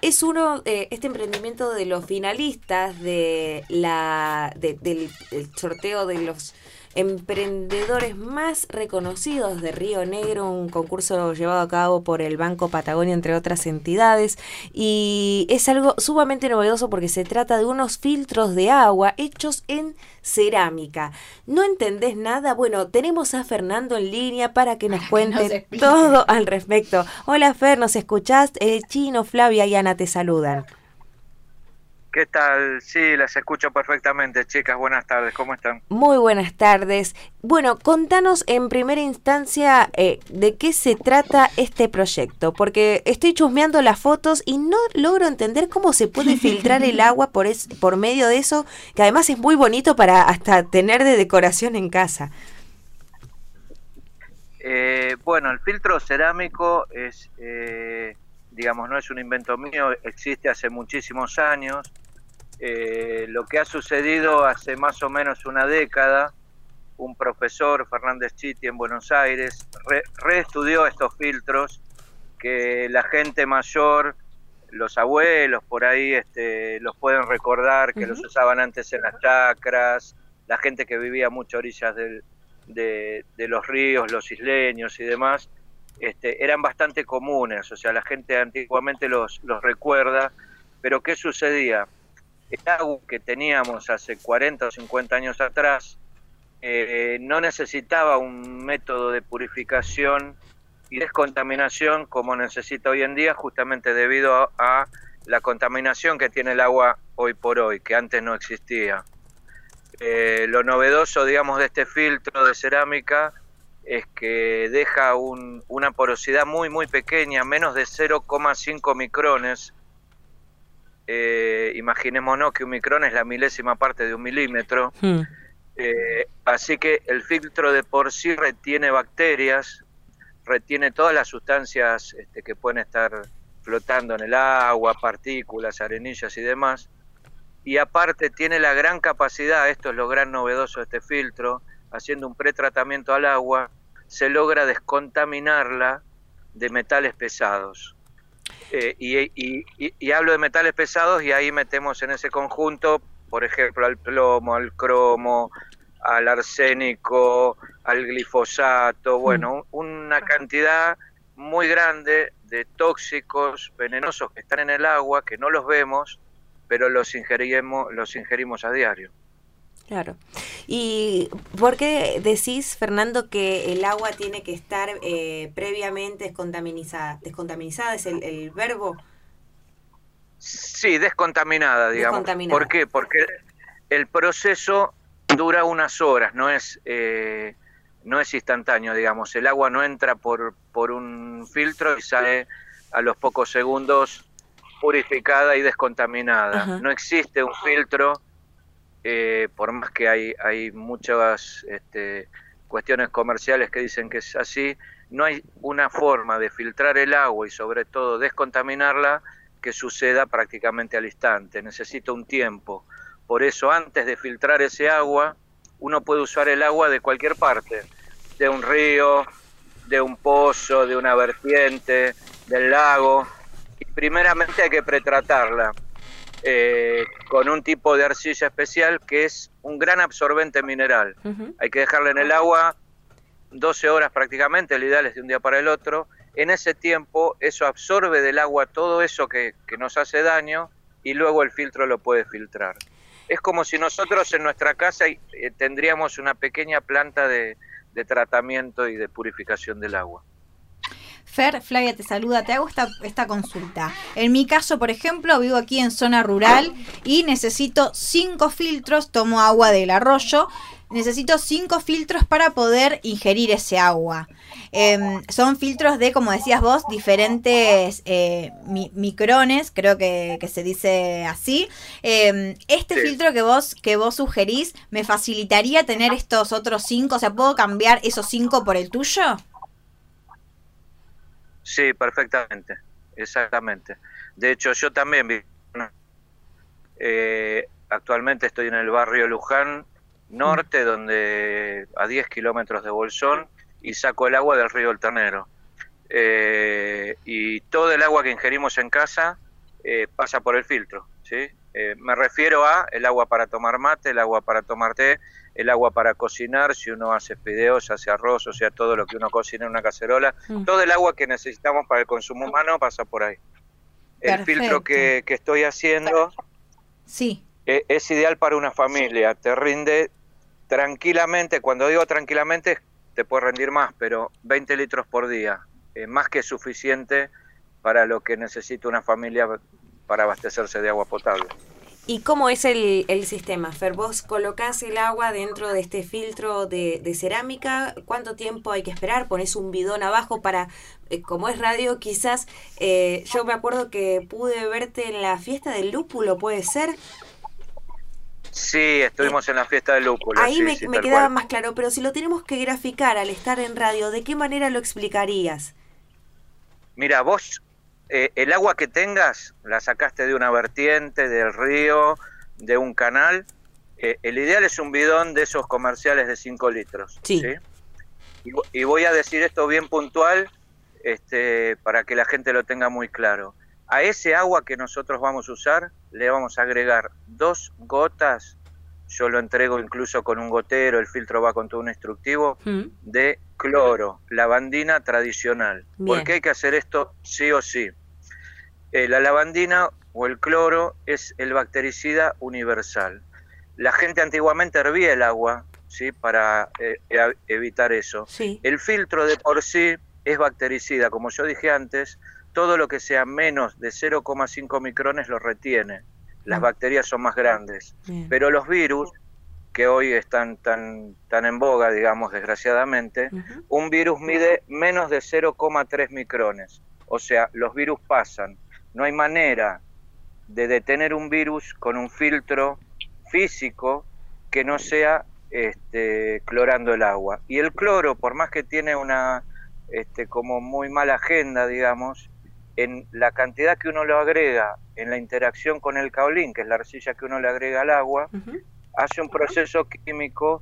es este emprendimiento de los finalistas del sorteo de los emprendedores más reconocidos de Río Negro, un concurso llevado a cabo por el Banco Patagonia, entre otras entidades, y es algo sumamente novedoso porque se trata de unos filtros de agua hechos en cerámica. ¿No entendés nada? Bueno, tenemos a Fernando en línea para que nos cuente todo al respecto. Hola Fer, ¿nos escuchás? El Chino, Flavia y Ana te saludan. ¿Qué tal? Sí, las escucho perfectamente, chicas. Buenas tardes, ¿cómo están? Muy buenas tardes. Bueno, contanos en primera instancia de qué se trata este proyecto, porque estoy chusmeando las fotos y no logro entender cómo se puede filtrar el agua por medio de eso, que además es muy bonito para hasta tener de decoración en casa. Bueno, el filtro cerámico digamos, no es un invento mío, existe hace muchísimos años. Lo que ha sucedido hace más o menos una década, un profesor, Fernández Chiti, en Buenos Aires, reestudió estos filtros que la gente mayor, los abuelos por ahí, los pueden recordar, que los usaban antes en las chacras, la gente que vivía mucho a orillas de los ríos, los isleños y demás, eran bastante comunes, o sea, la gente antiguamente los recuerda, pero ¿qué sucedía? El agua que teníamos hace 40 o 50 años atrás no necesitaba un método de purificación y descontaminación como necesita hoy en día, justamente debido a la contaminación que tiene el agua hoy por hoy, que antes no existía. Lo novedoso, digamos, de este filtro de cerámica es que deja una porosidad muy, muy pequeña, menos de 0,5 micrones. Imaginémonos que un micrón es la milésima parte de un milímetro. Así que el filtro de por sí retiene bacterias, retiene todas las sustancias que pueden estar flotando en el agua, partículas, arenillas y demás. Y aparte tiene la gran capacidad, esto es lo gran novedoso de este filtro, haciendo un pretratamiento al agua, se logra descontaminarla de metales pesados. Y hablo de metales pesados y ahí metemos en ese conjunto, por ejemplo, al plomo, al cromo, al arsénico, al glifosato, bueno, una cantidad muy grande de tóxicos venenosos que están en el agua, que no los vemos, pero los ingerimos a diario. Claro. ¿Y por qué decís, Fernando, que el agua tiene que estar previamente descontaminada? ¿Descontaminada es el verbo? Sí, descontaminada, digamos. Descontaminada. ¿Por qué? Porque el proceso dura unas horas, no es instantáneo, digamos. El agua no entra por un filtro y sale a los pocos segundos purificada y descontaminada. Ajá. No existe un filtro, por más que hay muchas cuestiones comerciales que dicen que es así, no hay una forma de filtrar el agua y sobre todo descontaminarla que suceda prácticamente al instante. Necesita un tiempo. Por eso, antes de filtrar ese agua, uno puede usar el agua de cualquier parte, de un río, de un pozo, de una vertiente, del lago. Y primeramente hay que pretratarla con un tipo de arcilla especial que es un gran absorbente mineral. Hay que dejarla en el agua 12 horas prácticamente, el ideal es de un día para el otro. En ese tiempo eso absorbe del agua todo eso que nos hace daño y luego el filtro lo puede filtrar. Es como si nosotros en nuestra casa tendríamos una pequeña planta de tratamiento y de purificación del agua. Fer, Flavia te saluda, te hago esta consulta. En mi caso, por ejemplo, vivo aquí en zona rural y necesito 5 filtros, tomo agua del arroyo, necesito 5 filtros para poder ingerir ese agua. Son filtros de, como decías vos, diferentes micrones, creo que se dice así. Este filtro que vos sugerís, ¿me facilitaría tener estos otros 5? O sea, ¿puedo cambiar esos 5 por el tuyo? Sí, perfectamente, exactamente. De hecho, yo también actualmente estoy en el barrio Luján Norte, donde a 10 kilómetros de Bolsón, y saco el agua del río El Ternero. Y todo el agua que ingerimos en casa pasa por el filtro, ¿sí? Me refiero a el agua para tomar mate, el agua para tomar té, el agua para cocinar, si uno hace fideos, hace arroz, o sea, todo lo que uno cocina en una cacerola, todo el agua que necesitamos para el consumo humano pasa por ahí. El Perfecto. filtro que estoy haciendo Sí. es ideal para una familia, te rinde tranquilamente, cuando digo tranquilamente te puede rendir más, pero 20 litros por día, más que suficiente para lo que necesita una familia para abastecerse de agua potable. ¿Y cómo es el sistema, Fer? ¿Vos colocás el agua dentro de este filtro de cerámica? ¿Cuánto tiempo hay que esperar? ¿Ponés un bidón abajo para, como es radio, quizás, yo me acuerdo que pude verte en la fiesta del lúpulo, ¿puede ser? Sí, estuvimos en la fiesta del lúpulo. Ahí sí, me tal quedaba cual. más claro, pero si lo tenemos que graficar al estar en radio, ¿de qué manera lo explicarías? Mira, vos el agua que tengas la sacaste de una vertiente, del río, de un canal. El ideal es un bidón de esos comerciales de 5 litros. Sí. Y voy a decir esto bien puntual para que la gente lo tenga muy claro. A ese agua que nosotros vamos a usar le vamos a agregar 2 gotas, yo lo entrego incluso con un gotero, el filtro va con todo un instructivo, de cloro, lavandina tradicional. Bien. ¿Por qué hay que hacer esto sí o sí? La lavandina o el cloro es el bactericida universal. La gente antiguamente hervía el agua, ¿sí? Para evitar eso. Sí. El filtro de por sí es bactericida, como yo dije antes, todo lo que sea menos de 0,5 micrones lo retiene. Las bacterias son más grandes. Bien. Pero los virus, que hoy están tan en boga, digamos, desgraciadamente, un virus mide menos de 0,3 micrones. O sea, los virus pasan. No hay manera de detener un virus con un filtro físico que no sea clorando el agua. Y el cloro, por más que tiene una como muy mala agenda, digamos, en la cantidad que uno lo agrega, en la interacción con el caolín, que es la arcilla que uno le agrega al agua, hace un proceso químico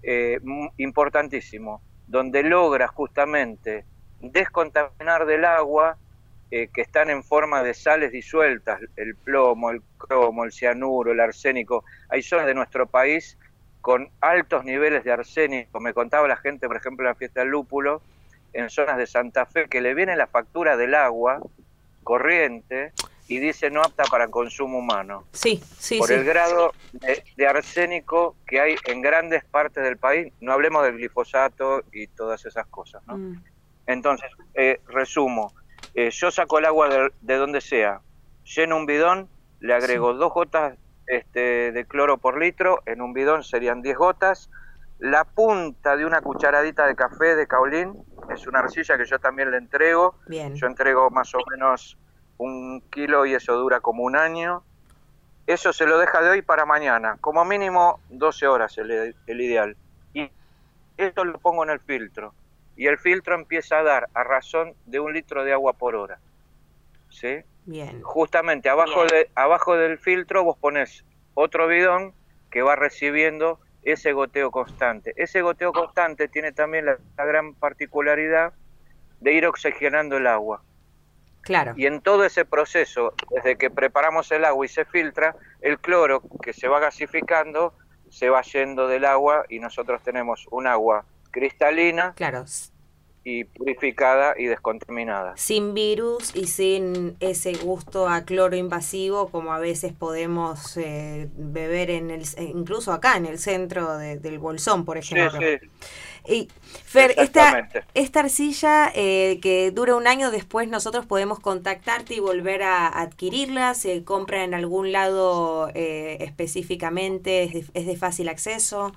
importantísimo, donde logra justamente descontaminar del agua que están en forma de sales disueltas, el plomo, el cromo, el cianuro, el arsénico. Hay zonas de nuestro país con altos niveles de arsénico. Me contaba la gente, por ejemplo, en la fiesta del lúpulo, en zonas de Santa Fe, que le viene la factura del agua corriente y dice no apta para consumo humano. Sí. Por el grado de arsénico que hay en grandes partes del país. No hablemos del glifosato y todas esas cosas, ¿no? Entonces, resumo. Yo saco el agua de donde sea, lleno un bidón, le agrego 2 gotas de cloro por litro, en un bidón serían 10 gotas, la punta de una cucharadita de café de caolín, es una arcilla que yo también le entrego. Bien. Yo entrego más o menos 1 kilo y eso dura como 1 año. Eso se lo deja de hoy para mañana, como mínimo 12 horas el ideal. Y esto lo pongo en el filtro. Y el filtro empieza a dar a razón de 1 litro de agua por hora. ¿Sí? Bien. Justamente abajo del filtro vos pones otro bidón que va recibiendo ese goteo constante. Ese goteo constante tiene también la gran particularidad de ir oxigenando el agua. Claro. Y en todo ese proceso, desde que preparamos el agua y se filtra, el cloro que se va gasificando se va yendo del agua y nosotros tenemos un agua cristalina, Claro. y purificada y descontaminada. Sin virus y sin ese gusto a cloro invasivo como a veces podemos beber incluso acá en el centro del Bolsón, por ejemplo. Sí. Y Fer, Exactamente. esta arcilla que dura 1 año, después nosotros podemos contactarte y volver a adquirirla. ¿Se compra en algún lado específicamente? ¿Es de fácil acceso?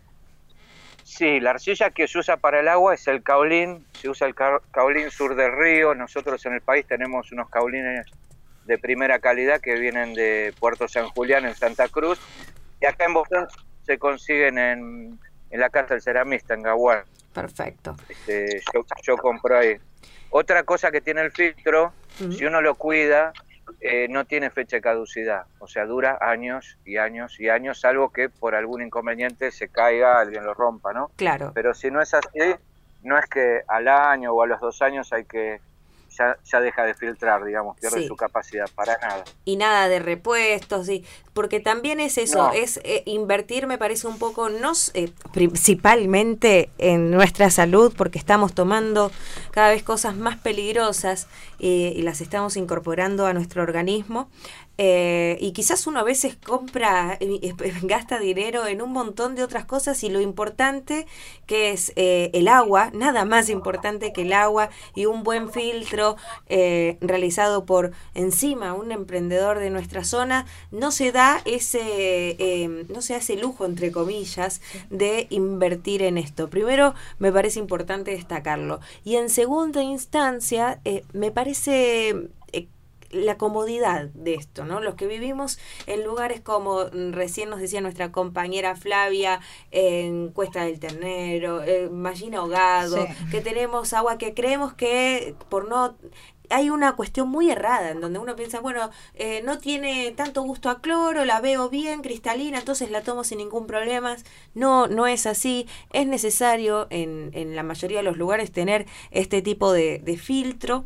Sí, la arcilla que se usa para el agua es el caolín, se usa el caolín sur del río. Nosotros en el país tenemos unos caolines de primera calidad que vienen de Puerto San Julián en Santa Cruz, y acá en Boston se consiguen en la casa del ceramista en Gaguán. Perfecto. Yo compro ahí. Otra cosa que tiene el filtro, si uno lo cuida, no tiene fecha de caducidad, o sea, dura años y años y años, salvo que por algún inconveniente se caiga, alguien lo rompa, ¿no? Claro. Pero si no es así, no es que al año o a los 2 años hay que ya deja de filtrar, digamos, pierde Sí. su capacidad, para nada. Y nada de repuestos, sí, porque también es eso, No. es invertir, me parece un poco, principalmente en nuestra salud, porque estamos tomando cada vez cosas más peligrosas y las estamos incorporando a nuestro organismo. Y quizás uno a veces compra, gasta dinero en un montón de otras cosas, y lo importante que es el agua, nada más importante que el agua y un buen filtro realizado por encima un emprendedor de nuestra zona, no se da no se hace lujo, entre comillas, de invertir en esto. Primero, me parece importante destacarlo, y en segunda instancia me parece la comodidad de esto, ¿no? Los que vivimos en lugares como recién nos decía nuestra compañera Flavia, en Cuesta del Ternero, Mallín Ahogado, Sí. que tenemos agua que creemos que por no... Hay una cuestión muy errada en donde uno piensa, bueno, no tiene tanto gusto a cloro, la veo bien cristalina, entonces la tomo sin ningún problema. No, no es así. Es necesario en la mayoría de los lugares tener este tipo de filtro.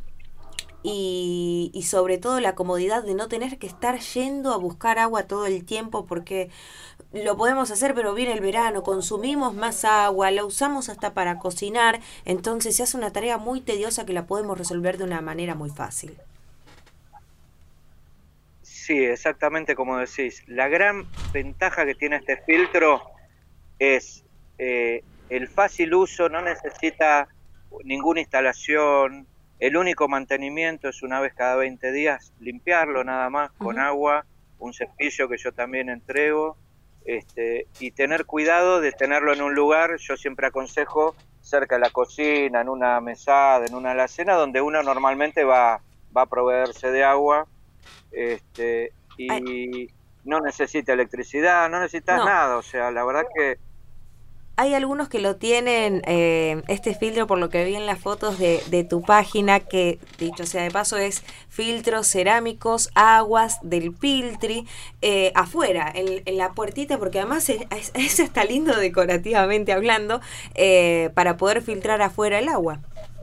Y sobre todo la comodidad de no tener que estar yendo a buscar agua todo el tiempo, porque lo podemos hacer, pero viene el verano, consumimos más agua, la usamos hasta para cocinar, entonces se hace una tarea muy tediosa que la podemos resolver de una manera muy fácil. Sí, exactamente como decís. La gran ventaja que tiene este filtro es el fácil uso, no necesita ninguna instalación. El único mantenimiento es una vez cada 20 días, limpiarlo nada más con agua, un cepillo que yo también entrego, y tener cuidado de tenerlo en un lugar. Yo siempre aconsejo cerca de la cocina, en una mesada, en una alacena, donde uno normalmente va a proveerse de agua, y no necesita electricidad, no necesitas nada, o sea, la verdad que... Hay algunos que lo tienen, este filtro, por lo que vi en las fotos de tu página, que dicho sea de paso es filtros cerámicos, aguas del Piltri, afuera, en la puertita, porque además es hasta lindo decorativamente hablando, para poder filtrar afuera el agua.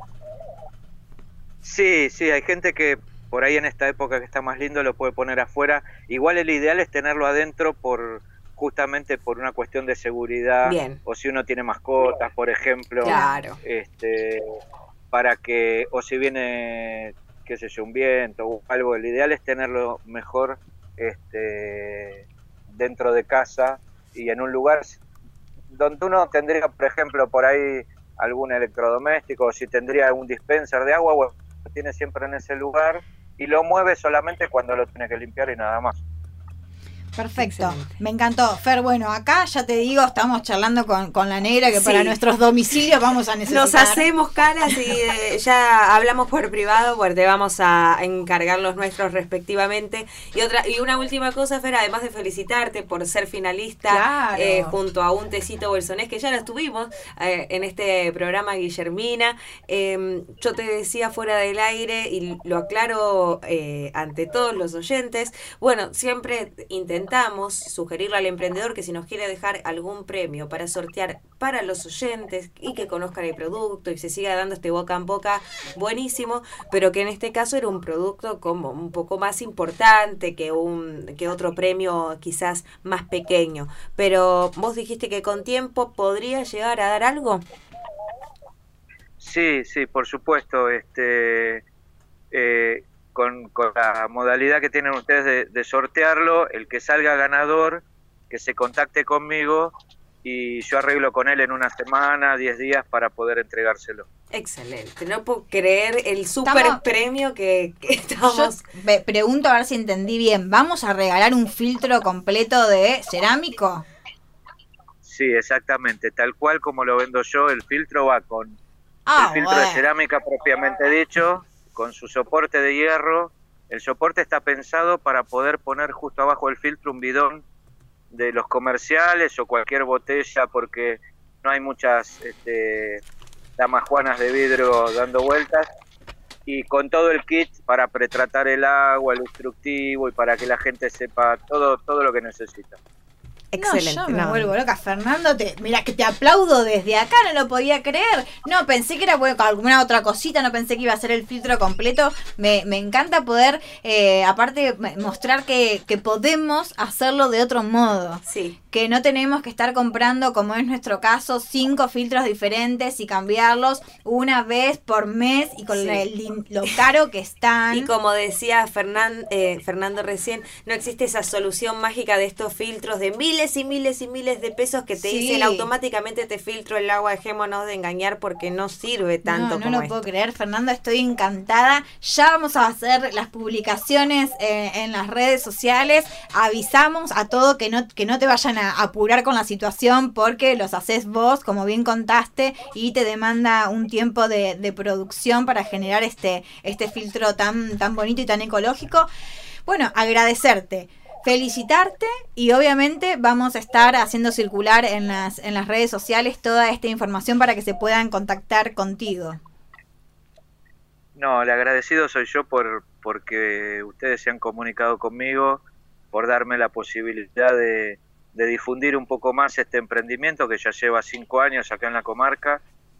Sí, sí, hay gente que por ahí en esta época que está más lindo lo puede poner afuera. Igual el ideal es tenerlo adentro justamente por una cuestión de seguridad. Bien. O si uno tiene mascotas, por ejemplo, Claro. para que, o si viene, qué sé yo, un viento o algo, el ideal es tenerlo mejor dentro de casa y en un lugar donde uno tendría, por ejemplo, por ahí algún electrodoméstico, o si tendría un dispenser de agua, bueno, lo tiene siempre en ese lugar y lo mueve solamente cuando lo tiene que limpiar y nada más. Perfecto, Excelente. me encantó. Fer, bueno, acá ya te digo, estamos charlando con la negra que Sí. Para nuestros domicilios vamos a necesitar. Nos hacemos caras y ya hablamos por privado, porque te vamos a encargar los nuestros respectivamente. Y una última cosa, Fer, además de felicitarte por ser finalista, Claro. junto a un tecito bolsonés, que ya lo estuvimos en este programa, Guillermina. Yo te decía fuera del aire, y lo aclaro ante todos los oyentes, bueno, siempre intentamos sugerirle al emprendedor que si nos quiere dejar algún premio para sortear para los oyentes y que conozcan el producto y se siga dando este boca en boca, buenísimo, pero que en este caso era un producto como un poco más importante que otro premio quizás más pequeño. Pero vos dijiste que con tiempo podría llegar a dar algo. Sí, sí, por supuesto. Con la modalidad que tienen ustedes de sortearlo, el que salga ganador, que se contacte conmigo y yo arreglo con él en una semana, 10 días para poder entregárselo. Excelente, no puedo creer el super premio que estamos... Yo pregunto a ver si entendí bien. ¿Vamos a regalar un filtro completo de cerámico? Sí, exactamente, tal cual como lo vendo yo, el filtro va con el filtro de cerámica propiamente dicho, con su soporte de hierro. El soporte está pensado para poder poner justo abajo del filtro un bidón de los comerciales o cualquier botella, porque no hay muchas damas juanas de vidrio dando vueltas, y con todo el kit para pretratar el agua, el instructivo y para que la gente sepa todo lo que necesita. Excelente. No, yo me vuelvo loca, Fernando. Mira, que te aplaudo desde acá, no lo podía creer. No, pensé que era alguna otra cosita, no pensé que iba a ser el filtro completo. Me encanta poder, aparte, mostrar que podemos hacerlo de otro modo. Sí. Que no tenemos que estar comprando, como es nuestro caso, 5 filtros diferentes y cambiarlos una vez por mes y con lo caro que están. Y como decía Fernando recién, no existe esa solución mágica de estos filtros de miles y miles y miles de pesos que te dicen automáticamente te filtro el agua, dejémonos de engañar porque no sirve tanto como No lo puedo creer, Fernando, estoy encantada. Ya vamos a hacer las publicaciones en las redes sociales. Avisamos a todo que no te vayan a apurar con la situación porque los haces vos, como bien contaste, y te demanda un tiempo de producción para generar este filtro tan bonito y tan ecológico. Bueno, agradecerte, felicitarte y obviamente vamos a estar haciendo circular en las redes sociales toda esta información para que se puedan contactar contigo. No, el agradecido soy yo porque ustedes se han comunicado conmigo, por darme la posibilidad de difundir un poco más este emprendimiento que ya lleva 5 años acá en la comarca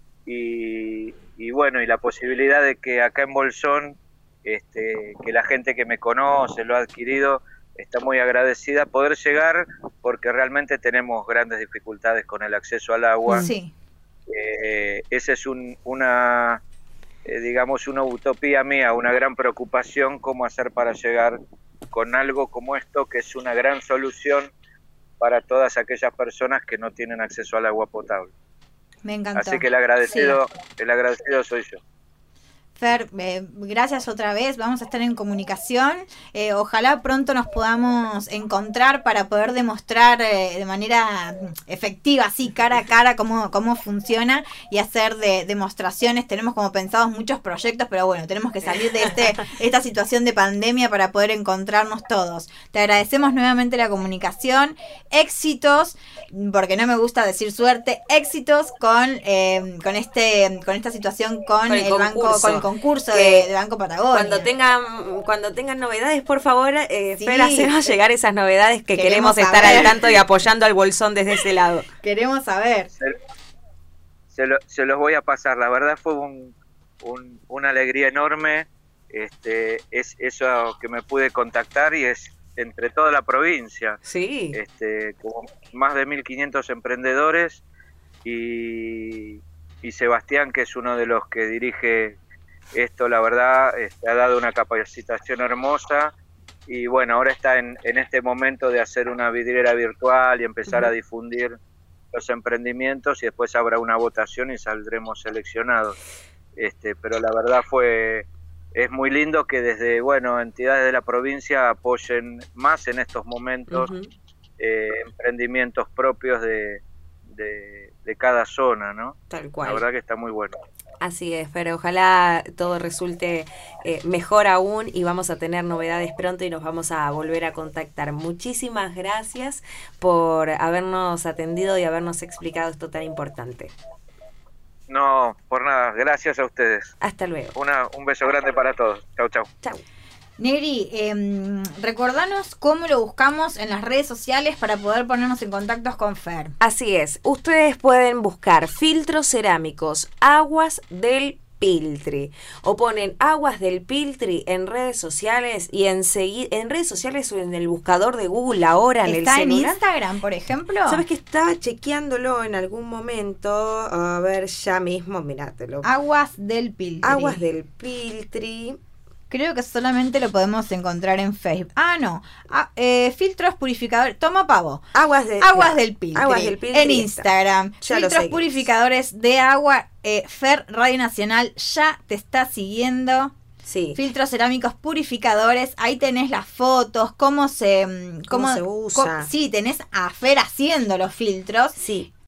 y bueno, y la posibilidad de que acá en Bolsón, que la gente que me conoce, lo ha adquirido, está muy agradecida poder llegar porque realmente tenemos grandes dificultades con el acceso al agua. Sí. Esa es una utopía mía, una gran preocupación, cómo hacer para llegar con algo como esto, que es una gran solución para todas aquellas personas que no tienen acceso al agua potable. Me encantó. Así que el agradecido soy yo. Fer, gracias otra vez, vamos a estar en comunicación, ojalá pronto nos podamos encontrar para poder demostrar de manera efectiva, así cara a cara cómo funciona y hacer demostraciones. Tenemos como pensados muchos proyectos, pero bueno, tenemos que salir de esta situación de pandemia para poder encontrarnos todos. Te agradecemos nuevamente la comunicación, éxitos, porque no me gusta decir suerte, éxitos con esta situación con el banco, con el concurso de Banco Patagonia. Cuando tengan novedades, por favor, Fer, hacenos llegar esas novedades que queremos estar al tanto y apoyando al Bolsón desde ese lado. Queremos saber. Se los voy a pasar. La verdad fue una alegría enorme. Es eso que me pude contactar y es entre toda la provincia. Sí. Como más de 1.500 emprendedores y Sebastián, que es uno de los que dirige esto, la verdad, ha dado una capacitación hermosa y bueno, ahora está en este momento de hacer una vidriera virtual y empezar a difundir los emprendimientos y después habrá una votación y saldremos seleccionados. Pero la verdad es muy lindo que desde, entidades de la provincia apoyen más en estos momentos emprendimientos propios de cada zona, ¿no? Tal cual. La verdad que está muy bueno. Así es, pero ojalá todo resulte mejor aún y vamos a tener novedades pronto y nos vamos a volver a contactar. Muchísimas gracias por habernos atendido y habernos explicado esto tan importante. No, por nada, gracias a ustedes. Hasta luego. Un beso grande para todos. Chau, chau. Chau. Negri, recordanos cómo lo buscamos en las redes sociales para poder ponernos en contacto con Fer. Así es, ustedes pueden buscar filtros cerámicos Aguas del Piltri o ponen Aguas del Piltri en redes sociales y en redes sociales o en el buscador de Google ahora en el celular. ¿Está en Instagram, por ejemplo? ¿Sabes que estaba chequeándolo en algún momento? A ver, ya mismo, mirátelo. Aguas del Piltri. Aguas del Piltri. Creo que solamente lo podemos encontrar en Facebook. No. Filtros purificadores. Toma pavo. Aguas del Piltri. En Instagram. Filtros purificadores de agua. Fer Radio Nacional ya te está siguiendo. Sí. Filtros cerámicos purificadores. Ahí tenés las fotos. Cómo se usa. Sí, tenés a Fer haciendo los filtros. Sí.